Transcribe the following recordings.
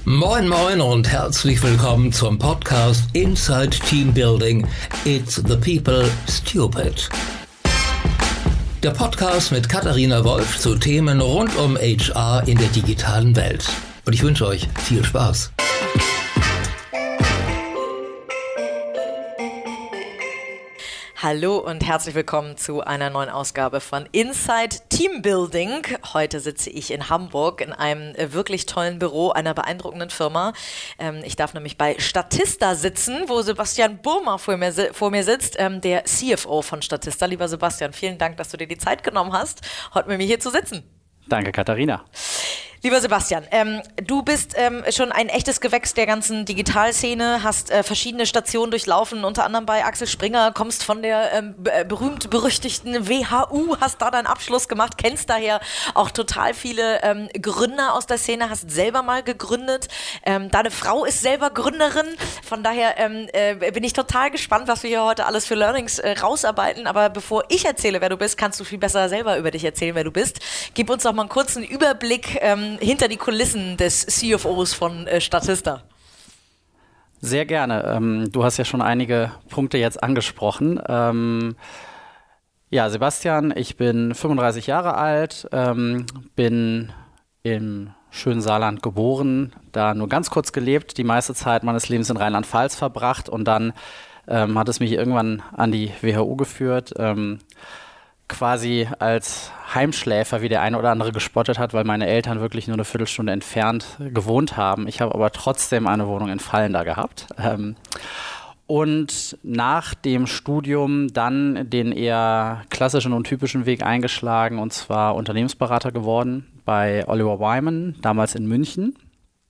Moin Moin und herzlich willkommen zum Podcast Inside Team Building. It's the people stupid. Der Podcast mit Katharina Wolf zu Themen rund um HR in der digitalen Welt. Und ich wünsche euch viel Spaß. Hallo und herzlich willkommen zu einer neuen Ausgabe von Inside Team Building. Heute sitze ich in Hamburg in einem wirklich tollen Büro einer beeindruckenden Firma. Ich darf nämlich bei Statista sitzen, wo Sebastian Burma vor mir sitzt, der CFO von Statista. Lieber Sebastian, vielen Dank, dass du dir die Zeit genommen hast, heute mit mir hier zu sitzen. Danke, Katharina. Lieber Sebastian, du bist schon ein echtes Gewächs der ganzen Digitalszene, hast verschiedene Stationen durchlaufen, unter anderem bei Axel Springer, kommst von der berühmt-berüchtigten WHU, hast da deinen Abschluss gemacht, kennst daher auch total viele Gründer aus der Szene, hast selber mal gegründet. Deine Frau ist selber Gründerin, von daher bin ich total gespannt, was wir hier heute alles für Learnings rausarbeiten. Aber bevor ich erzähle, wer du bist, kannst du viel besser selber über dich erzählen, wer du bist. Gib uns doch mal einen kurzen Überblick hinter die Kulissen des CFOs von Statista. Sehr gerne. Du hast ja schon einige Punkte jetzt angesprochen. Ja, Sebastian, ich bin 35 Jahre alt, bin im schönen Saarland geboren, da nur ganz kurz gelebt, die meiste Zeit meines Lebens in Rheinland-Pfalz verbracht und dann hat es mich irgendwann an die WHU geführt, quasi als Heimschläfer, wie der eine oder andere gespottet hat, weil meine Eltern wirklich nur eine Viertelstunde entfernt gewohnt haben. Ich habe aber trotzdem eine Wohnung in Vallenda gehabt. Und nach dem Studium dann den eher klassischen und typischen Weg eingeschlagen, und zwar Unternehmensberater geworden bei Oliver Wyman, damals in München.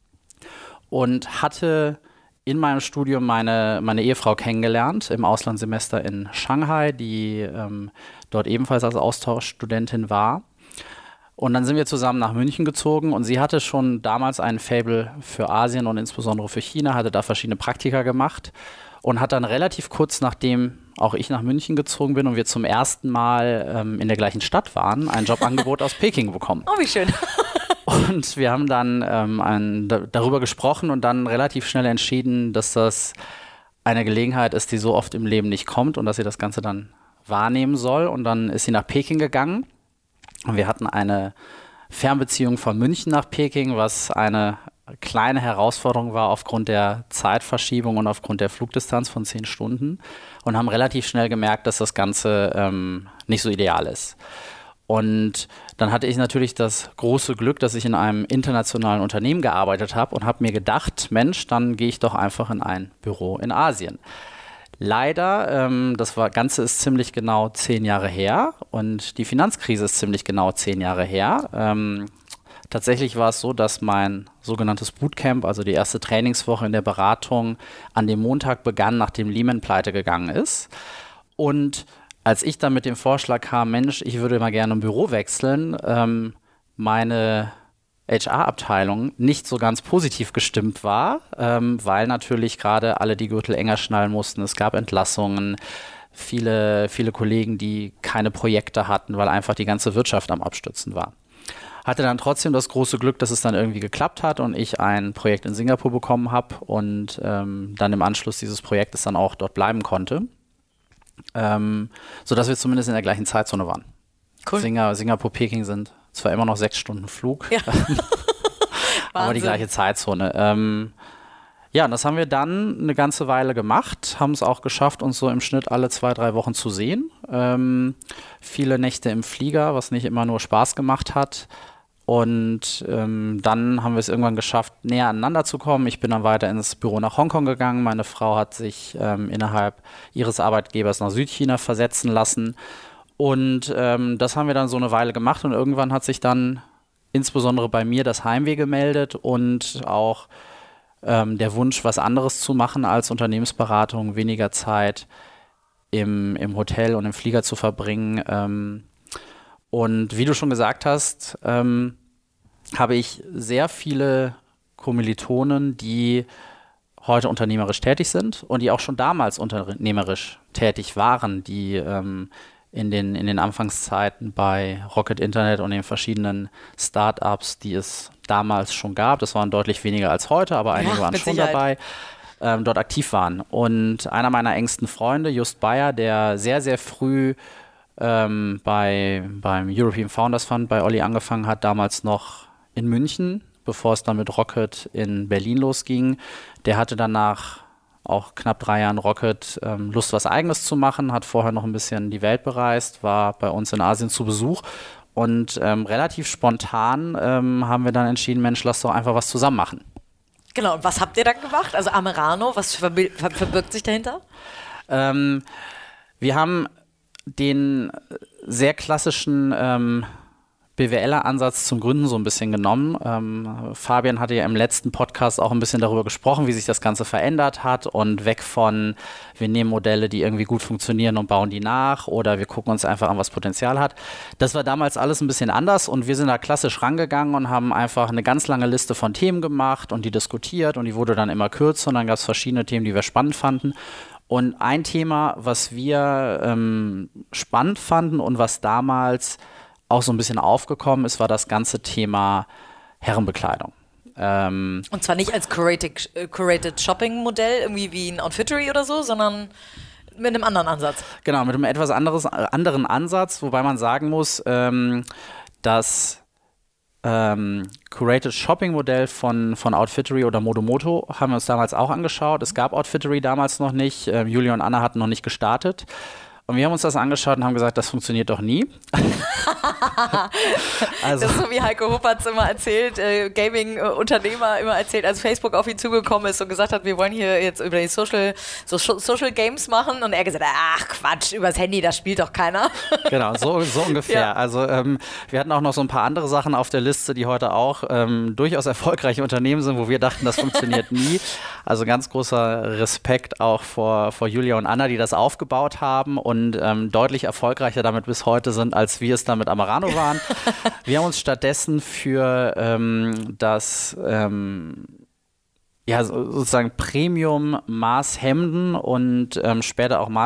Und hatte in meinem Studium meine Ehefrau kennengelernt, im Auslandssemester in Shanghai, die dort ebenfalls als Austauschstudentin war. Und dann sind wir zusammen nach München gezogen und sie hatte schon damals einen Faible für Asien und insbesondere für China, hatte da verschiedene Praktika gemacht und hat dann relativ kurz nachdem auch ich nach München gezogen bin und wir zum ersten Mal in der gleichen Stadt waren, ein Jobangebot aus Peking bekommen. Oh, wie schön. Und wir haben dann darüber gesprochen und dann relativ schnell entschieden, dass das eine Gelegenheit ist, die so oft im Leben nicht kommt und dass sie das Ganze dann wahrnehmen soll. Und dann ist sie nach Peking gegangen und wir hatten eine Fernbeziehung von München nach Peking, was eine kleine Herausforderung war aufgrund der Zeitverschiebung und aufgrund der Flugdistanz von 10 Stunden und haben relativ schnell gemerkt, dass das Ganze nicht so ideal ist. Und dann hatte ich natürlich das große Glück, dass ich in einem internationalen Unternehmen gearbeitet habe und habe mir gedacht, Mensch, dann gehe ich doch einfach in ein Büro in Asien. Leider, Ganze ist ziemlich genau 10 Jahre her und die Finanzkrise ist ziemlich genau 10 Jahre her. Tatsächlich war es so, dass mein sogenanntes Bootcamp, also die erste Trainingswoche in der Beratung, an dem Montag begann, nachdem Lehman pleite gegangen ist. Und als ich dann mit dem Vorschlag kam, Mensch, ich würde mal gerne ein Büro wechseln, meine HR-Abteilung nicht so ganz positiv gestimmt war, weil natürlich gerade alle die Gürtel enger schnallen mussten. Es gab Entlassungen, viele Kollegen, die keine Projekte hatten, weil einfach die ganze Wirtschaft am Abstürzen war. Hatte dann trotzdem das große Glück, dass es dann irgendwie geklappt hat und ich ein Projekt in Singapur bekommen habe und dann im Anschluss dieses Projektes dann auch dort bleiben konnte. Sodass wir zumindest in der gleichen Zeitzone waren. Cool. Singapur, Peking sind zwar immer noch 6 Stunden Flug, ja. Aber die gleiche Zeitzone. Ja, und das haben wir dann eine ganze Weile gemacht, haben es auch geschafft, uns so im Schnitt alle 2-3 Wochen zu sehen. Viele Nächte im Flieger, was nicht immer nur Spaß gemacht hat. Und dann haben wir es irgendwann geschafft, näher aneinander zu kommen. Ich bin dann weiter ins Büro nach Hongkong gegangen. Meine Frau hat sich innerhalb ihres Arbeitgebers nach Südchina versetzen lassen. Und das haben wir dann so eine Weile gemacht. Und irgendwann hat sich dann insbesondere bei mir das Heimweh gemeldet und auch der Wunsch, was anderes zu machen als Unternehmensberatung, weniger Zeit im Hotel und im Flieger zu verbringen. Und wie du schon gesagt hast, habe ich sehr viele Kommilitonen, die heute unternehmerisch tätig sind und die auch schon damals unternehmerisch tätig waren, die in den Anfangszeiten bei Rocket Internet und den verschiedenen Startups, die es damals schon gab. Das waren deutlich weniger als heute, aber einige waren schon dabei, dort aktiv waren. Und einer meiner engsten Freunde, Just Bayer, der sehr, sehr früh beim European Founders Fund bei Olli angefangen hat, damals noch in München, bevor es dann mit Rocket in Berlin losging. Der hatte danach auch knapp 3 Jahren Rocket Lust, was Eigenes zu machen, hat vorher noch ein bisschen die Welt bereist, war bei uns in Asien zu Besuch und relativ spontan haben wir dann entschieden, Mensch, lass doch einfach was zusammen machen. Genau, und was habt ihr dann gemacht? Also Amerano, was verbirgt sich dahinter? Wir haben den sehr klassischen BWLer-Ansatz zum Gründen so ein bisschen genommen. Fabian hatte ja im letzten Podcast auch ein bisschen darüber gesprochen, wie sich das Ganze verändert hat und weg von, wir nehmen Modelle, die irgendwie gut funktionieren und bauen die nach oder wir gucken uns einfach an, was Potenzial hat. Das war damals alles ein bisschen anders und wir sind da klassisch rangegangen und haben einfach eine ganz lange Liste von Themen gemacht und die diskutiert und die wurde dann immer kürzer und dann gab es verschiedene Themen, die wir spannend fanden. Und ein Thema, was wir spannend fanden und was damals auch so ein bisschen aufgekommen ist, war das ganze Thema Herrenbekleidung. Und zwar nicht als Curated Shopping Modell, irgendwie wie ein Outfittery oder so, sondern mit einem anderen Ansatz. Genau, mit einem etwas anderen Ansatz, wobei man sagen muss, das Curated Shopping Modell von Outfittery oder Modomoto haben wir uns damals auch angeschaut. Es gab Outfittery damals noch nicht, Julia und Anna hatten noch nicht gestartet. Und wir haben uns das angeschaut und haben gesagt, das funktioniert doch nie. Also, das ist so, wie Heiko Huppertz immer erzählt, Gaming-Unternehmer immer erzählt, als Facebook auf ihn zugekommen ist und gesagt hat, wir wollen hier jetzt über die Social Games machen. Und er gesagt, ach Quatsch, übers Handy, das spielt doch keiner. Genau, so ungefähr. Ja. Also wir hatten auch noch so ein paar andere Sachen auf der Liste, die heute auch durchaus erfolgreiche Unternehmen sind, wo wir dachten, das funktioniert nie. Also ganz großer Respekt auch vor Julia und Anna, die das aufgebaut haben und deutlich erfolgreicher damit bis heute sind, als wir es dann mit Amerano waren. Wir haben uns stattdessen für das sozusagen Premium-Maßhemden und später auch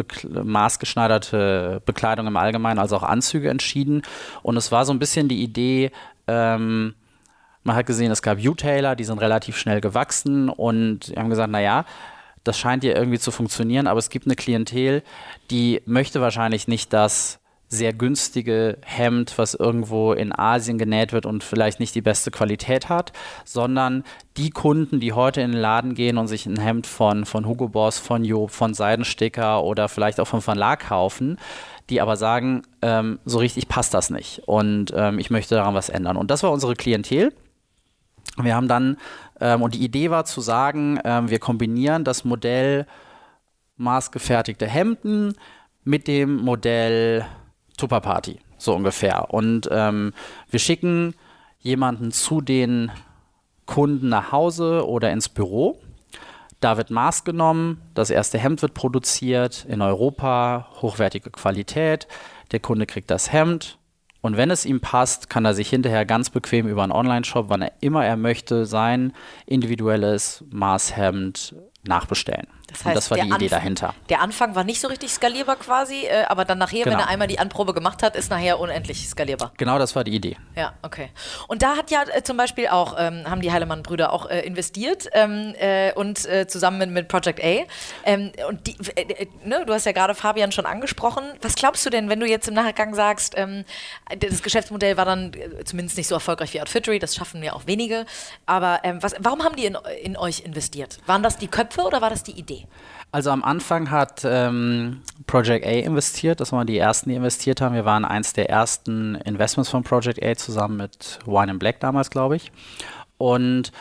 maßgeschneiderte Bekleidung im Allgemeinen, also auch Anzüge entschieden. Und es war so ein bisschen die Idee, man hat gesehen, es gab U-Tailor, die sind relativ schnell gewachsen und wir haben gesagt, naja, das scheint ja irgendwie zu funktionieren, aber es gibt eine Klientel, die möchte wahrscheinlich nicht das sehr günstige Hemd, was irgendwo in Asien genäht wird und vielleicht nicht die beste Qualität hat, sondern die Kunden, die heute in den Laden gehen und sich ein Hemd von Hugo Boss, von Joop, von Seidensticker oder vielleicht auch von Verlag kaufen, die aber sagen, so richtig passt das nicht und ich möchte daran was ändern. Und das war unsere Klientel. Wir haben dann, und die Idee war zu sagen, wir kombinieren das Modell maßgefertigte Hemden mit dem Modell Tupperparty, so ungefähr. Und wir schicken jemanden zu den Kunden nach Hause oder ins Büro. Da wird Maß genommen, das erste Hemd wird produziert in Europa, hochwertige Qualität. Der Kunde kriegt das Hemd. Und wenn es ihm passt, kann er sich hinterher ganz bequem über einen Online-Shop, wann er immer er möchte, sein individuelles Maßhemd nachbestellen. Das heißt, und das war die Idee dahinter. Der Anfang war nicht so richtig skalierbar quasi, aber dann nachher, genau. Wenn er einmal die Anprobe gemacht hat, ist nachher unendlich skalierbar. Genau, das war die Idee. Ja, okay. Und da hat ja zum Beispiel auch, haben die Heilemann-Brüder auch investiert und zusammen mit Project A. Und die, du hast ja gerade Fabian schon angesprochen. Was glaubst du denn, wenn du jetzt im Nachgang sagst, das Geschäftsmodell war dann zumindest nicht so erfolgreich wie Outfittery, das schaffen ja auch wenige, aber warum haben die in euch investiert? Waren das die Köpfe oder war das die Idee? Also am Anfang hat Project A investiert, das waren die ersten, die investiert haben. Wir waren eins der ersten Investments von Project A zusammen mit Wine & Black damals, glaube ich. Und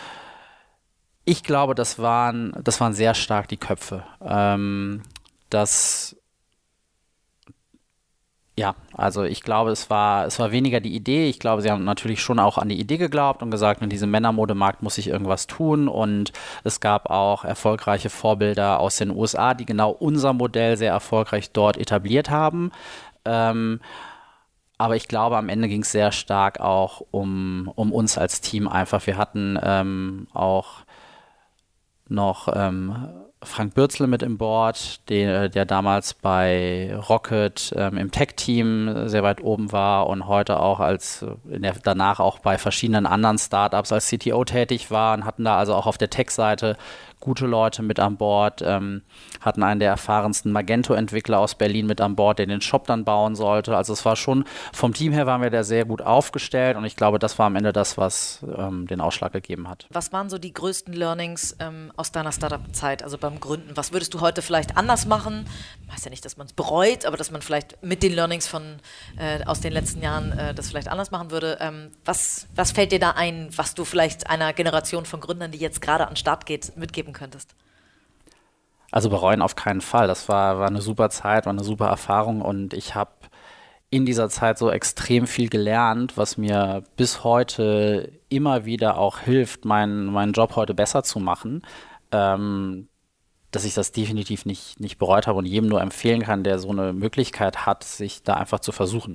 ich glaube, das waren sehr stark die Köpfe. Also ich glaube, es war weniger die Idee. Ich glaube, sie haben natürlich schon auch an die Idee geglaubt und gesagt, in diesem Männermodemarkt muss sich irgendwas tun. Und es gab auch erfolgreiche Vorbilder aus den USA, die genau unser Modell sehr erfolgreich dort etabliert haben. Aber ich glaube, am Ende ging es sehr stark auch um uns als Team einfach. Wir hatten auch noch Frank Bürzel mit im Board, der damals bei Rocket im Tech-Team sehr weit oben war und heute auch danach auch bei verschiedenen anderen Startups als CTO tätig war und hatten da also auch auf der Tech-Seite gute Leute mit an Bord, hatten einen der erfahrensten Magento-Entwickler aus Berlin mit an Bord, der den Shop dann bauen sollte. Also es war schon, vom Team her waren wir da sehr gut aufgestellt und ich glaube, das war am Ende das, was den Ausschlag gegeben hat. Was waren so die größten Learnings aus deiner Startup-Zeit, also beim Gründen? Was würdest du heute vielleicht anders machen? Ich weiß ja nicht, dass man es bereut, aber dass man vielleicht mit den Learnings aus den letzten Jahren das vielleicht anders machen würde. Was fällt dir da ein, was du vielleicht einer Generation von Gründern, die jetzt gerade an den Start geht, mitgeben könntest? Also bereuen auf keinen Fall. Das war eine super Zeit, war eine super Erfahrung und ich habe in dieser Zeit so extrem viel gelernt, was mir bis heute immer wieder auch hilft, meinen Job heute besser zu machen, dass ich das definitiv nicht bereut habe und jedem nur empfehlen kann, der so eine Möglichkeit hat, sich da einfach zu versuchen.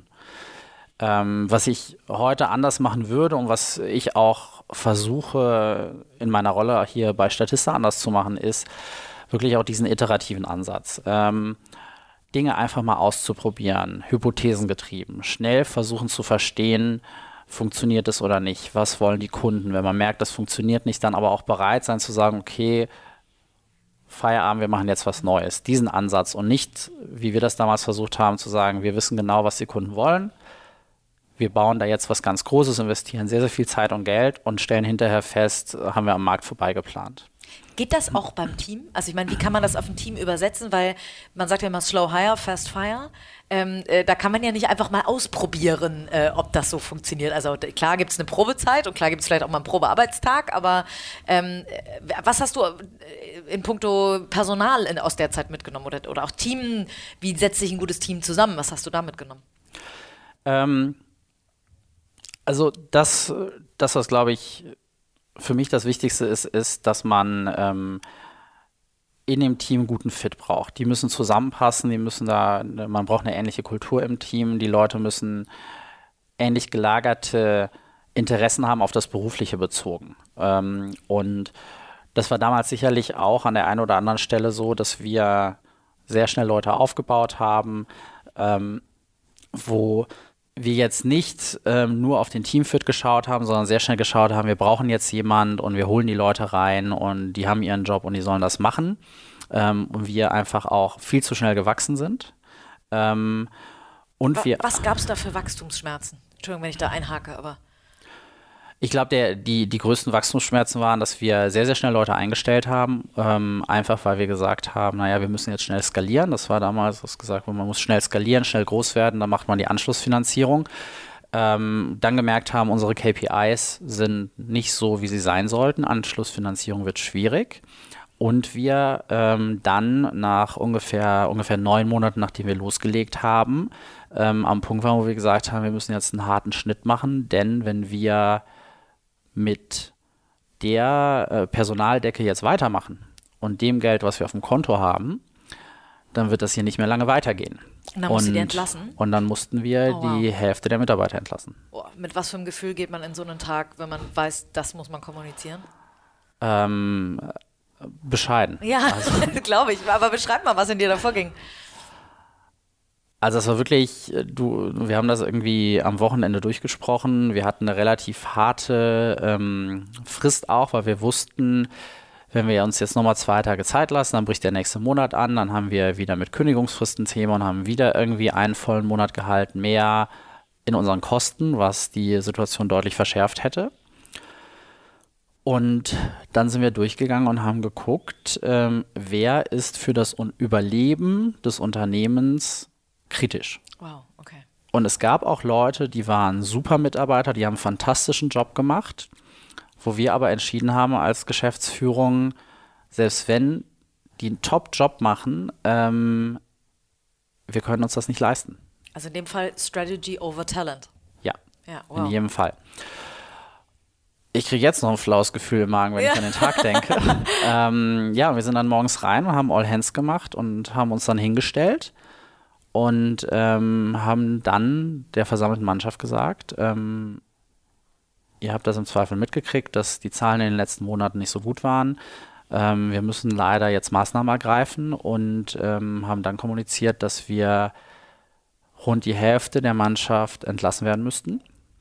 Was ich heute anders machen würde und was ich auch versuche in meiner Rolle hier bei Statista anders zu machen, ist wirklich auch diesen iterativen Ansatz. Dinge einfach mal auszuprobieren, hypothesengetrieben, schnell versuchen zu verstehen, funktioniert es oder nicht, was wollen die Kunden. Wenn man merkt, das funktioniert nicht, dann aber auch bereit sein zu sagen, okay, Feierabend, wir machen jetzt was Neues. Diesen Ansatz und nicht, wie wir das damals versucht haben, zu sagen, wir wissen genau, was die Kunden wollen. Wir bauen da jetzt was ganz Großes, investieren sehr, sehr viel Zeit und Geld und stellen hinterher fest, haben wir am Markt vorbeigeplant. Geht das auch beim Team? Also ich meine, wie kann man das auf ein Team übersetzen? Weil man sagt ja immer Slow Hire, Fast Fire. Da kann man ja nicht einfach mal ausprobieren, ob das so funktioniert. Also klar gibt es eine Probezeit und klar gibt es vielleicht auch mal einen Probearbeitstag, aber was hast du in puncto Personal aus der Zeit mitgenommen? Oder auch Team, wie setzt sich ein gutes Team zusammen? Was hast du da mitgenommen? Also das, was glaube ich für mich das Wichtigste ist, dass man in dem Team einen guten Fit braucht. Die müssen zusammenpassen, man braucht eine ähnliche Kultur im Team, die Leute müssen ähnlich gelagerte Interessen haben auf das Berufliche bezogen. Und das war damals sicherlich auch an der einen oder anderen Stelle so, dass wir sehr schnell Leute aufgebaut haben, wo wir jetzt nicht nur auf den Teamfit geschaut haben, sondern sehr schnell geschaut haben, wir brauchen jetzt jemand und wir holen die Leute rein und die haben ihren Job und die sollen das machen. Und wir einfach auch viel zu schnell gewachsen sind. Was gab es da für Wachstumsschmerzen? Entschuldigung, wenn ich da einhake, aber... Ich glaube, die größten Wachstumsschmerzen waren, dass wir sehr, sehr schnell Leute eingestellt haben, einfach weil wir gesagt haben, naja, wir müssen jetzt schnell skalieren. Das war damals, was gesagt wurde, man muss schnell skalieren, schnell groß werden, dann macht man die Anschlussfinanzierung. Dann gemerkt haben, unsere KPIs sind nicht so, wie sie sein sollten. Anschlussfinanzierung wird schwierig. Und wir dann nach ungefähr 9 Monaten, nachdem wir losgelegt haben, am Punkt waren, wo wir gesagt haben, wir müssen jetzt einen harten Schnitt machen, denn wenn wir mit der Personaldecke jetzt weitermachen und dem Geld, was wir auf dem Konto haben, dann wird das hier nicht mehr lange weitergehen. Und dann musst du die entlassen? Und dann mussten wir die Hälfte der Mitarbeiter entlassen. Boah, mit was für einem Gefühl geht man in so einen Tag, wenn man weiß, das muss man kommunizieren? Bescheiden. Ja, also, glaube ich. Aber beschreib mal, was in dir davor ging. Also es war wirklich, wir haben das irgendwie am Wochenende durchgesprochen. Wir hatten eine relativ harte Frist auch, weil wir wussten, wenn wir uns jetzt nochmal 2 Tage Zeit lassen, dann bricht der nächste Monat an, dann haben wir wieder mit Kündigungsfristen ein Thema und haben wieder irgendwie einen vollen Monat Gehalt mehr in unseren Kosten, was die Situation deutlich verschärft hätte. Und dann sind wir durchgegangen und haben geguckt, wer ist für das Überleben des Unternehmens kritisch. Wow, okay. Und es gab auch Leute, die waren super Mitarbeiter, die haben einen fantastischen Job gemacht, wo wir aber entschieden haben als Geschäftsführung, selbst wenn die einen Top-Job machen, wir können uns das nicht leisten. Also in dem Fall Strategy over Talent. Ja, wow. In jedem Fall. Ich kriege jetzt noch ein flaues Gefühl im Magen, wenn ich an den Tag denke. Wir sind dann morgens rein und haben All Hands gemacht und haben uns dann hingestellt und haben dann der versammelten Mannschaft gesagt, ihr habt das im Zweifel mitgekriegt, dass die Zahlen in den letzten Monaten nicht so gut waren. Wir müssen leider jetzt Maßnahmen ergreifen und haben dann kommuniziert, dass wir rund die Hälfte der Mannschaft entlassen werden müssten.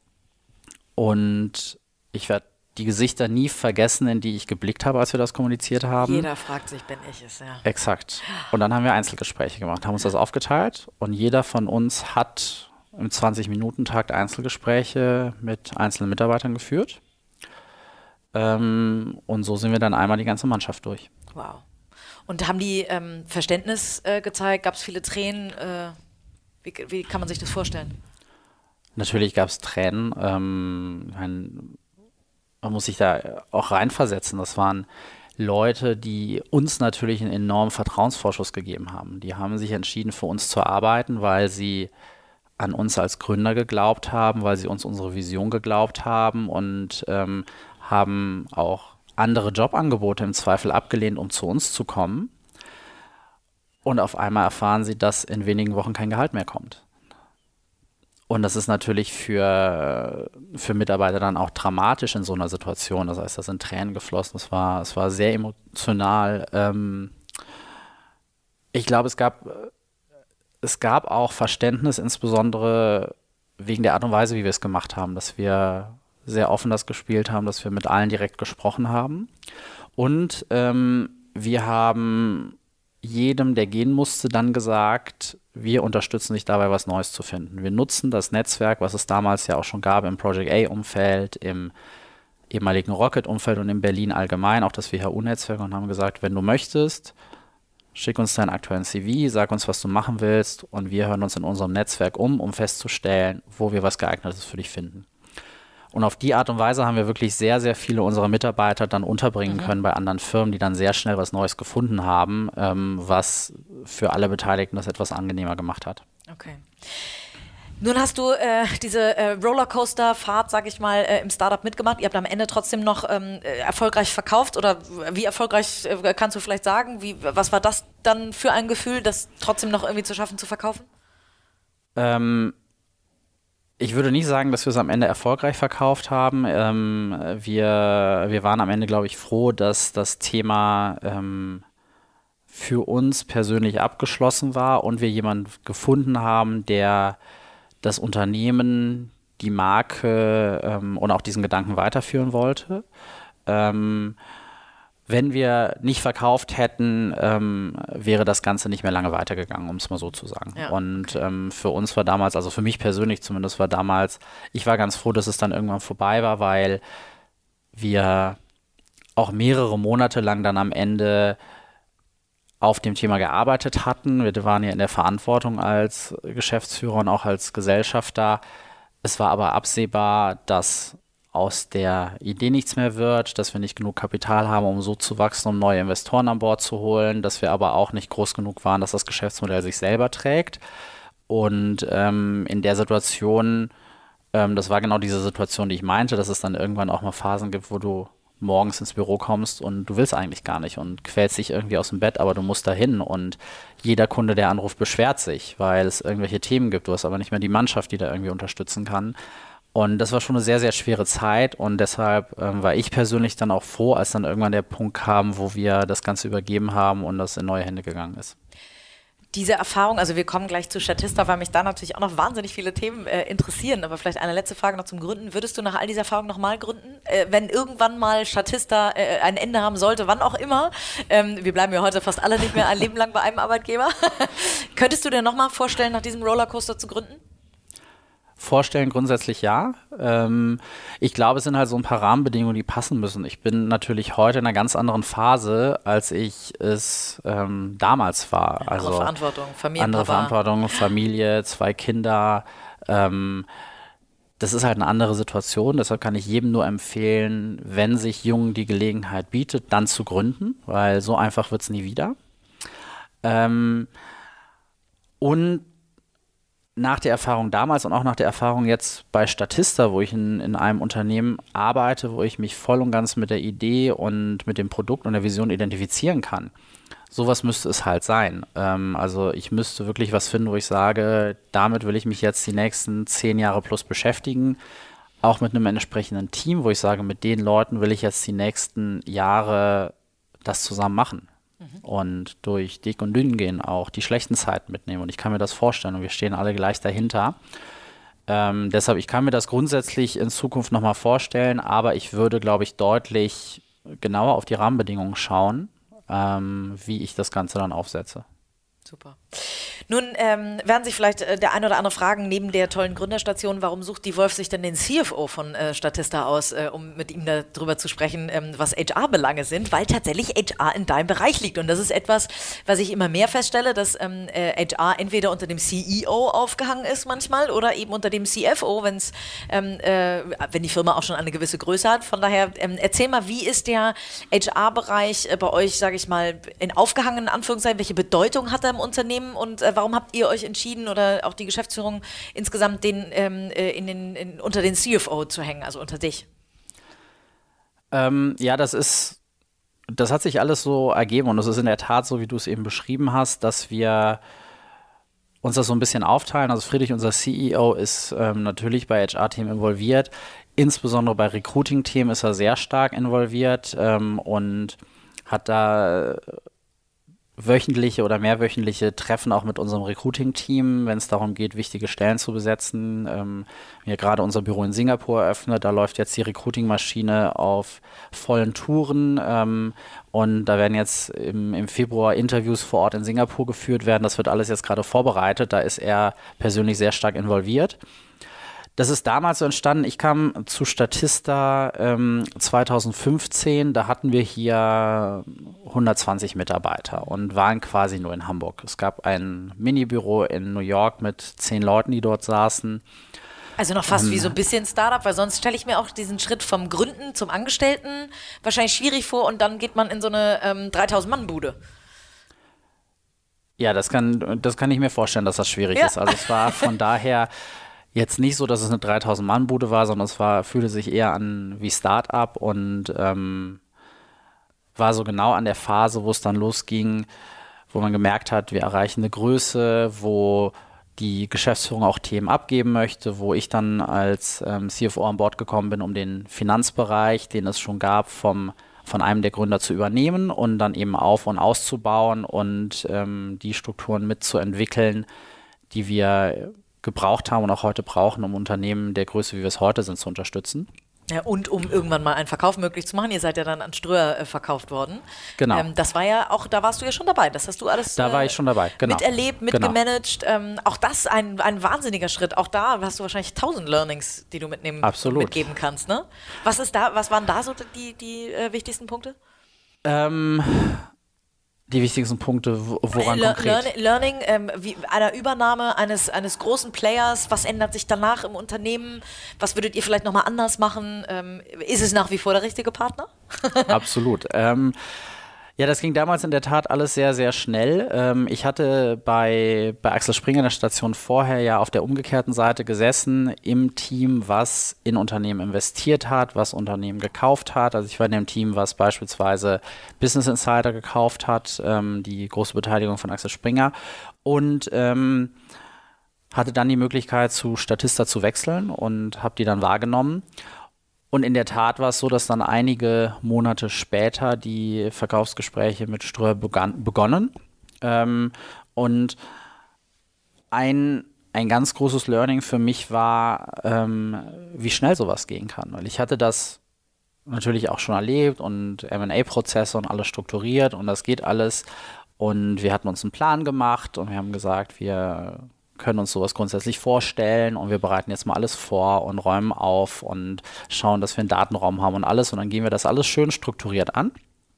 Und ich werde die Gesichter nie vergessen, in die ich geblickt habe, als wir das kommuniziert haben. Jeder fragt sich, bin ich es, ja. Exakt. Und dann haben wir Einzelgespräche gemacht, haben uns das aufgeteilt und jeder von uns hat im 20-Minuten-Takt Einzelgespräche mit einzelnen Mitarbeitern geführt. Und so sind wir dann einmal die ganze Mannschaft durch. Wow. Und haben die Verständnis gezeigt? Gab es viele Tränen? Wie kann man sich das vorstellen? Natürlich gab es Tränen. Man muss sich da auch reinversetzen. Das waren Leute, die uns natürlich einen enormen Vertrauensvorschuss gegeben haben. Die haben sich entschieden, für uns zu arbeiten, weil sie an uns als Gründer geglaubt haben, weil sie uns unsere Vision geglaubt haben und haben auch andere Jobangebote im Zweifel abgelehnt, um zu uns zu kommen. Und auf einmal erfahren sie, dass in wenigen Wochen kein Gehalt mehr kommt. Und das ist natürlich für Mitarbeiter dann auch dramatisch in so einer Situation. Das heißt, da sind Tränen geflossen. Es war sehr emotional. Ich glaube, es gab auch Verständnis, insbesondere wegen der Art und Weise, wie wir es gemacht haben, dass wir sehr offen das gespielt haben, dass wir mit allen direkt gesprochen haben. Und wir haben jedem, der gehen musste, dann gesagt, wir unterstützen dich dabei, was Neues zu finden. Wir nutzen das Netzwerk, was es damals ja auch schon gab im Project A-Umfeld, im ehemaligen Rocket-Umfeld und in Berlin allgemein, auch das WHU-Netzwerk, und haben gesagt, wenn du möchtest, schick uns deinen aktuellen CV, sag uns, was du machen willst und wir hören uns in unserem Netzwerk um festzustellen, wo wir was Geeignetes für dich finden. Und auf die Art und Weise haben wir wirklich sehr, sehr viele unserer Mitarbeiter dann unterbringen können bei anderen Firmen, die dann sehr schnell was Neues gefunden haben, was für alle Beteiligten das etwas angenehmer gemacht hat. Okay. Nun hast du diese Rollercoaster-Fahrt, sag ich mal, im Startup mitgemacht. Ihr habt am Ende trotzdem noch erfolgreich verkauft oder wie erfolgreich kannst du vielleicht sagen? Was war das dann für ein Gefühl, das trotzdem noch irgendwie zu schaffen, zu verkaufen? Ich würde nicht sagen, dass wir es am Ende erfolgreich verkauft haben. Wir waren am Ende, glaube ich, froh, dass das Thema für uns persönlich abgeschlossen war und wir jemanden gefunden haben, der das Unternehmen, die Marke und auch diesen Gedanken weiterführen wollte. Wenn wir nicht verkauft hätten, wäre das Ganze nicht mehr lange weitergegangen, um es mal so zu sagen. Ja, und für uns war damals, also für mich persönlich zumindest war damals, ich war ganz froh, dass es dann irgendwann vorbei war, weil wir auch mehrere Monate lang dann am Ende auf dem Thema gearbeitet hatten. Wir waren ja in der Verantwortung als Geschäftsführer und auch als Gesellschafter. Es war aber absehbar, dass aus der Idee nichts mehr wird, dass wir nicht genug Kapital haben, um so zu wachsen, um neue Investoren an Bord zu holen, dass wir aber auch nicht groß genug waren, dass das Geschäftsmodell sich selber trägt. Und in der Situation, das war genau diese Situation, die ich meinte, dass es dann irgendwann auch mal Phasen gibt, wo du morgens ins Büro kommst und du willst eigentlich gar nicht und quälst dich irgendwie aus dem Bett, aber du musst dahin und jeder Kunde, der anruft, beschwert sich, weil es irgendwelche Themen gibt. Du hast aber nicht mehr die Mannschaft, die da irgendwie unterstützen kann. Und das war schon eine sehr, sehr schwere Zeit und deshalb war ich persönlich dann auch froh, als dann irgendwann der Punkt kam, wo wir das Ganze übergeben haben und das in neue Hände gegangen ist. Diese Erfahrung, also wir kommen gleich zu Statista, weil mich da natürlich auch noch wahnsinnig viele Themen interessieren, aber vielleicht eine letzte Frage noch zum Gründen. Würdest du nach all dieser Erfahrung nochmal gründen? Wenn irgendwann mal Statista ein Ende haben sollte, wann auch immer, wir bleiben ja heute fast alle nicht mehr ein Leben lang bei einem Arbeitgeber, könntest du dir nochmal vorstellen, nach diesem Rollercoaster zu gründen? Vorstellen grundsätzlich ja. Ich glaube, es sind halt so ein paar Rahmenbedingungen, die passen müssen. Ich bin natürlich heute in einer ganz anderen Phase, als ich es damals war. Andere Verantwortung, Familie, andere Papa. Verantwortung, Familie, 2 Kinder. Das ist halt eine andere Situation. Deshalb kann ich jedem nur empfehlen, wenn sich Jungen die Gelegenheit bietet, dann zu gründen, weil so einfach wird es nie wieder. Und nach der Erfahrung damals und auch nach der Erfahrung jetzt bei Statista, wo ich in einem Unternehmen arbeite, wo ich mich voll und ganz mit der Idee und mit dem Produkt und der Vision identifizieren kann. Sowas müsste es halt sein. Also ich müsste wirklich was finden, wo ich sage, damit will ich mich jetzt die nächsten 10 Jahre plus beschäftigen. Auch mit einem entsprechenden Team, wo ich sage, mit den Leuten will ich jetzt die nächsten Jahre das zusammen machen. Und durch dick und dünn gehen auch die schlechten Zeiten mitnehmen. Und ich kann mir das vorstellen und wir stehen alle gleich dahinter. Deshalb, ich kann mir das grundsätzlich in Zukunft nochmal vorstellen, aber ich würde, glaube ich, deutlich genauer auf die Rahmenbedingungen schauen, wie ich das Ganze dann aufsetze. Super. Nun werden sich vielleicht der ein oder andere fragen, neben der tollen Gründerstation, warum sucht die Wolf sich denn den CFO von Statista aus, um mit ihm darüber zu sprechen, was HR-Belange sind, weil tatsächlich HR in deinem Bereich liegt. Und das ist etwas, was ich immer mehr feststelle, dass HR entweder unter dem CEO aufgehangen ist manchmal oder eben unter dem CFO, wenn die Firma auch schon eine gewisse Größe hat. Von daher, erzähl mal, wie ist der HR-Bereich bei euch, sage ich mal, in aufgehangen, in Anführungszeichen, welche Bedeutung hat er im Unternehmen und warum habt ihr euch entschieden oder auch die Geschäftsführung insgesamt unter den CFO zu hängen, also unter dich? Ja, das hat sich alles so ergeben und es ist in der Tat so, wie du es eben beschrieben hast, dass wir uns das so ein bisschen aufteilen. Also Friedrich, unser CEO, ist natürlich bei HR-Themen involviert. Insbesondere bei Recruiting-Themen ist er sehr stark involviert und hat da wöchentliche oder mehrwöchentliche Treffen auch mit unserem Recruiting-Team, wenn es darum geht, wichtige Stellen zu besetzen. Wir gerade unser Büro in Singapur eröffnet, da läuft jetzt die Recruiting-Maschine auf vollen Touren und da werden jetzt im Februar Interviews vor Ort in Singapur geführt werden. Das wird alles jetzt gerade vorbereitet, da ist er persönlich sehr stark involviert. Das ist damals so entstanden, ich kam zu Statista 2015, da hatten wir hier 120 Mitarbeiter und waren quasi nur in Hamburg. Es gab ein Minibüro in New York mit 10 Leuten, die dort saßen. Also noch fast wie so ein bisschen Startup, weil sonst stelle ich mir auch diesen Schritt vom Gründen zum Angestellten wahrscheinlich schwierig vor und dann geht man in so eine 3000-Mann-Bude. Ja, das kann ich mir vorstellen, dass das schwierig ist. Also es war von daher jetzt nicht so, dass es eine 3000-Mann-Bude war, sondern fühlte sich eher an wie Start-up und war so genau an der Phase, wo es dann losging, wo man gemerkt hat, wir erreichen eine Größe, wo die Geschäftsführung auch Themen abgeben möchte, wo ich dann als CFO an Bord gekommen bin, um den Finanzbereich, den es schon gab, von einem der Gründer zu übernehmen und dann eben auf- und auszubauen und die Strukturen mitzuentwickeln, die wir gebraucht haben und auch heute brauchen, um Unternehmen der Größe, wie wir es heute sind, zu unterstützen. Ja, und um irgendwann mal einen Verkauf möglich zu machen. Ihr seid ja dann an Ströer verkauft worden. Genau. Das war ja auch, da warst du ja schon dabei. Das hast du alles da war ich schon dabei. Genau. Miterlebt, mitgemanagt. Genau. Auch das ein wahnsinniger Schritt. Auch da hast du wahrscheinlich 1000 Learnings, die du mitgeben kannst. Ne? Was waren da so die wichtigsten Punkte? Die wichtigsten Punkte, woran konkret? Learning, wie einer Übernahme eines großen Players, was ändert sich danach im Unternehmen? Was würdet ihr vielleicht nochmal anders machen? Ist es nach wie vor der richtige Partner? Absolut. Ja, das ging damals in der Tat alles sehr, sehr schnell. Ich hatte bei Axel Springer in der Station vorher ja auf der umgekehrten Seite gesessen, im Team, was in Unternehmen investiert hat, was Unternehmen gekauft hat. Also ich war in dem Team, was beispielsweise Business Insider gekauft hat, die große Beteiligung von Axel Springer. Und hatte dann die Möglichkeit, zu Statista zu wechseln und habe die dann wahrgenommen. Und in der Tat war es so, dass dann einige Monate später die Verkaufsgespräche mit Ströer begonnen. Und ein ganz großes Learning für mich war, wie schnell sowas gehen kann. Weil ich hatte das natürlich auch schon erlebt und M&A-Prozesse und alles strukturiert und das geht alles. Und wir hatten uns einen Plan gemacht und wir haben gesagt, wir können uns sowas grundsätzlich vorstellen und wir bereiten jetzt mal alles vor und räumen auf und schauen, dass wir einen Datenraum haben und alles und dann gehen wir das alles schön strukturiert an.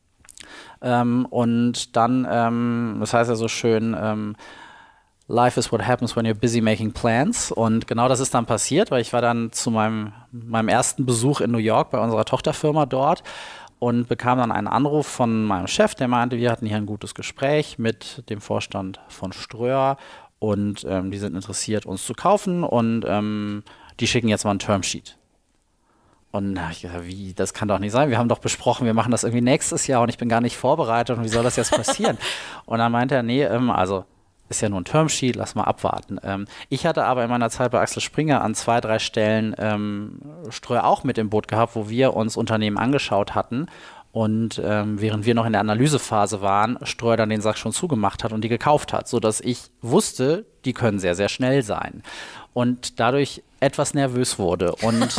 Und dann, das heißt ja so schön, Life is what happens when you're busy making plans und genau das ist dann passiert, weil ich war dann zu meinem ersten Besuch in New York bei unserer Tochterfirma dort und bekam dann einen Anruf von meinem Chef, der meinte, wir hatten hier ein gutes Gespräch mit dem Vorstand von Ströer und die sind interessiert, uns zu kaufen und die schicken jetzt mal ein Termsheet. Und da habe ich gesagt, wie, das kann doch nicht sein. Wir haben doch besprochen, wir machen das irgendwie nächstes Jahr und ich bin gar nicht vorbereitet und wie soll das jetzt passieren? Und dann meinte er, nee, also ist ja nur ein Termsheet, lass mal abwarten. Ich hatte aber in meiner Zeit bei Axel Springer an 2, 3 Stellen Ströer auch mit im Boot gehabt, wo wir uns Unternehmen angeschaut hatten und während wir noch in der Analysephase waren, Streuer dann den Sack schon zugemacht hat und die gekauft hat, sodass ich wusste, die können sehr, sehr schnell sein und dadurch etwas nervös wurde und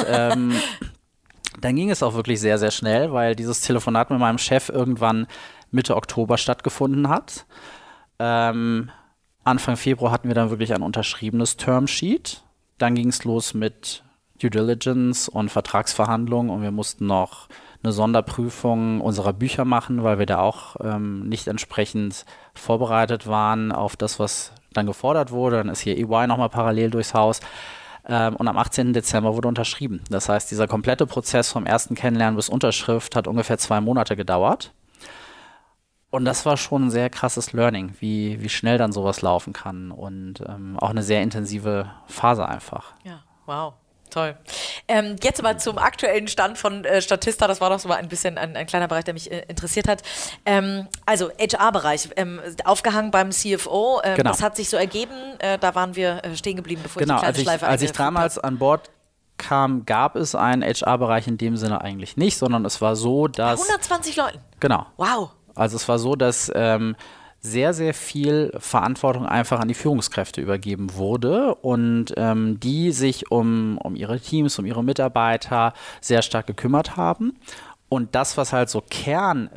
dann ging es auch wirklich sehr, sehr schnell, weil dieses Telefonat mit meinem Chef irgendwann Mitte Oktober stattgefunden hat. Anfang Februar hatten wir dann wirklich ein unterschriebenes Termsheet. Dann ging es los mit Due Diligence und Vertragsverhandlungen und wir mussten noch eine Sonderprüfung unserer Bücher machen, weil wir da auch nicht entsprechend vorbereitet waren auf das, was dann gefordert wurde. Dann ist hier EY nochmal parallel durchs Haus. Und am 18. Dezember wurde unterschrieben. Das heißt, dieser komplette Prozess vom ersten Kennenlernen bis Unterschrift hat ungefähr 2 Monate gedauert. Und das war schon ein sehr krasses Learning, wie schnell dann sowas laufen kann und auch eine sehr intensive Phase einfach. Ja, wow. Toll. Jetzt aber zum aktuellen Stand von Statista. Das war doch so mal ein bisschen ein kleiner Bereich, der mich interessiert hat. Also HR-Bereich, aufgehangen beim CFO. Genau. Das hat sich so ergeben. Da waren wir stehen geblieben, bevor ich die kleine Schleife als ich damals an Bord kam, gab es einen HR-Bereich in dem Sinne eigentlich nicht, sondern es war so, dass... 120 Leuten? Genau. Wow. Also es war so, dass sehr, sehr viel Verantwortung einfach an die Führungskräfte übergeben wurde und die sich um ihre Teams, um ihre Mitarbeiter sehr stark gekümmert haben. Und das, was halt so Kern